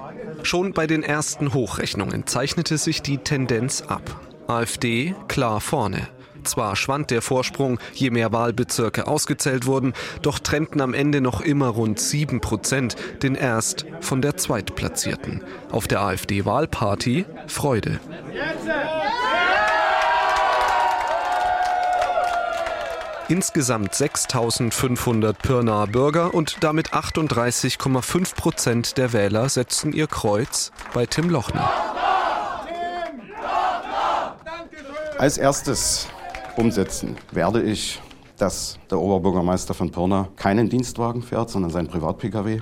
Schon bei den ersten Hochrechnungen zeichnete sich die Tendenz ab. AfD klar vorne. Zwar schwand der Vorsprung, je mehr Wahlbezirke ausgezählt wurden, doch trennten am Ende noch immer rund 7% den Erst- von der Zweitplatzierten. Auf der AfD-Wahlparty Freude. Insgesamt 6.500 Pirnaer Bürger und damit 38,5% der Wähler setzten ihr Kreuz bei Tim Lochner. Als erstes umsetzen werde ich, dass der Oberbürgermeister von Pirna keinen Dienstwagen fährt, sondern sein Privat-Pkw.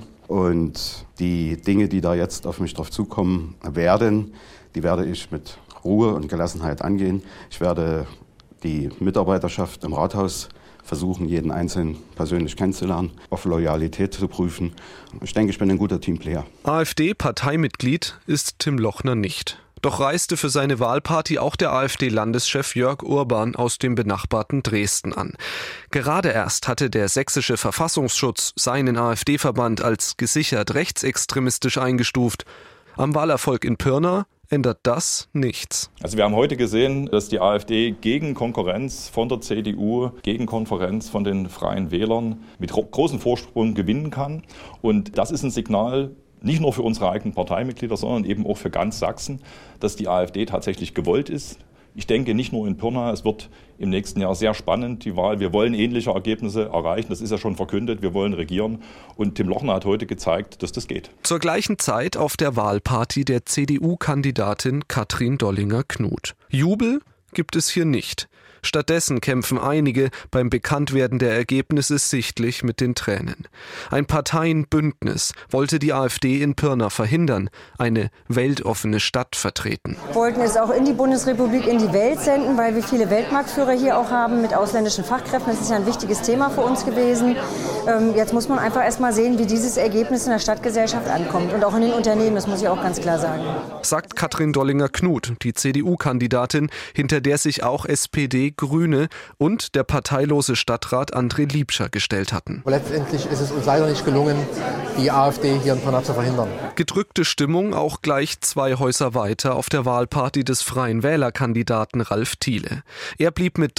Und die Dinge, die da jetzt auf mich drauf zukommen werden, die werde ich mit Ruhe und Gelassenheit angehen. Ich werde die Mitarbeiterschaft im Rathaus versuchen, jeden Einzelnen persönlich kennenzulernen, auf Loyalität zu prüfen. Ich denke, ich bin ein guter Teamplayer. AfD-Parteimitglied ist Tim Lochner nicht. Doch reiste für seine Wahlparty auch der AfD-Landeschef Jörg Urban aus dem benachbarten Dresden an. Gerade erst hatte der sächsische Verfassungsschutz seinen AfD-Verband als gesichert rechtsextremistisch eingestuft. Am Wahlerfolg in Pirna ändert das nichts. Also wir haben heute gesehen, dass die AfD gegen Konkurrenz von der CDU, gegen Konkurrenz von den Freien Wählern mit großem Vorsprung gewinnen kann. Und das ist ein Signal, nicht nur für unsere eigenen Parteimitglieder, sondern eben auch für ganz Sachsen, dass die AfD tatsächlich gewollt ist. Ich denke nicht nur in Pirna, es wird im nächsten Jahr sehr spannend, die Wahl. Wir wollen ähnliche Ergebnisse erreichen, das ist ja schon verkündet, wir wollen regieren. Und Tim Lochner hat heute gezeigt, dass das geht. Zur gleichen Zeit auf der Wahlparty der CDU-Kandidatin Katrin Dollinger-Knut. Jubel gibt es hier nicht. Stattdessen kämpfen einige beim Bekanntwerden der Ergebnisse sichtlich mit den Tränen. Ein Parteienbündnis wollte die AfD in Pirna verhindern, eine weltoffene Stadt vertreten. Wir wollten es auch in die Bundesrepublik, in die Welt senden, weil wir viele Weltmarktführer hier auch haben mit ausländischen Fachkräften. Das ist ja ein wichtiges Thema für uns gewesen. Jetzt muss man einfach erst mal sehen, wie dieses Ergebnis in der Stadtgesellschaft ankommt und auch in den Unternehmen, das muss ich auch ganz klar sagen. Sagt Katrin Dollinger-Knut, die CDU-Kandidatin, hinter der sich auch SPD, Grüne und der parteilose Stadtrat André Liebscher gestellt hatten. Letztendlich ist es uns leider nicht gelungen, die AfD hier in Pirna zu verhindern. Gedrückte Stimmung auch gleich 2 Häuser weiter auf der Wahlparty des Freien Wählerkandidaten Ralf Thiele. Er blieb mit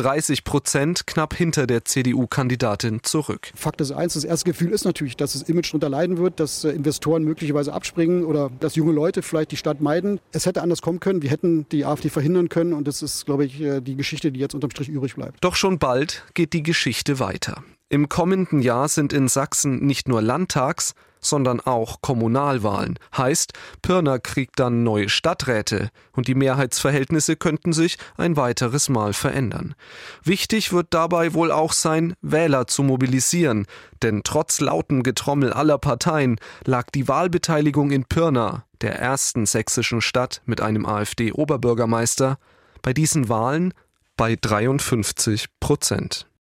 30% knapp hinter der CDU-Kandidatin zurück. Fakt ist eins, das erste Gefühl ist natürlich, dass das Image darunter leiden wird, dass Investoren möglicherweise abspringen oder dass junge Leute vielleicht die Stadt meiden. Es hätte anders kommen können, wir hätten die AfD verhindern können und das ist, glaube ich, die Geschichte, die jetzt unterm Strich übrig bleibt. Doch schon bald geht die Geschichte weiter. Im kommenden Jahr sind in Sachsen nicht nur Landtags-, sondern auch Kommunalwahlen. Heißt, Pirna kriegt dann neue Stadträte und die Mehrheitsverhältnisse könnten sich ein weiteres Mal verändern. Wichtig wird dabei wohl auch sein, Wähler zu mobilisieren, denn trotz lautem Getrommel aller Parteien lag die Wahlbeteiligung in Pirna, der ersten sächsischen Stadt mit einem AfD-Oberbürgermeister, bei diesen Wahlen bei 53%.